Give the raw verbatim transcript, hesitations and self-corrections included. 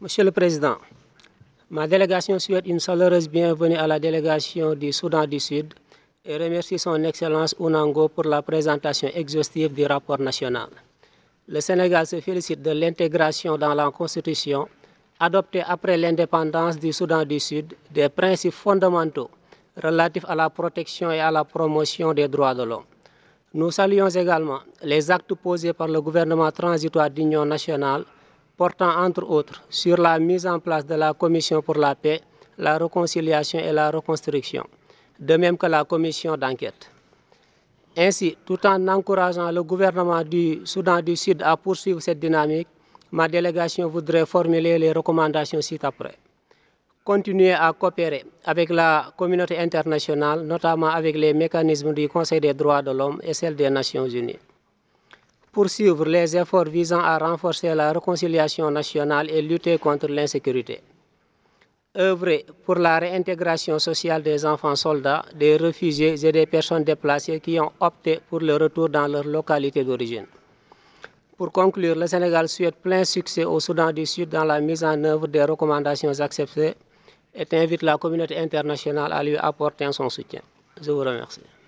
Monsieur le Président, ma délégation souhaite une chaleureuse bienvenue à la délégation du Soudan du Sud et remercie son Excellence Ounango pour la présentation exhaustive du rapport national. Le Sénégal se félicite de l'intégration dans la Constitution, adoptée après l'indépendance du Soudan du Sud, des principes fondamentaux relatifs à la protection et à la promotion des droits de l'homme. Nous saluons également les actes posés par le gouvernement transitoire d'union nationale portant entre autres sur la mise en place de la Commission pour la paix, la réconciliation et la reconstruction, de même que la commission d'enquête. Ainsi, tout en encourageant le gouvernement du Soudan du Sud à poursuivre cette dynamique, ma délégation voudrait formuler les recommandations ci-après. Continuer à coopérer avec la communauté internationale, notamment avec les mécanismes du Conseil des droits de l'homme et celle des Nations unies. Poursuivre les efforts visant à renforcer la réconciliation nationale et lutter contre l'insécurité. Œuvrer pour la réintégration sociale des enfants soldats, des réfugiés et des personnes déplacées qui ont opté pour le retour dans leur localité d'origine. Pour conclure, le Sénégal souhaite plein succès au Soudan du Sud dans la mise en œuvre des recommandations acceptées et invite la communauté internationale à lui apporter son soutien. Je vous remercie.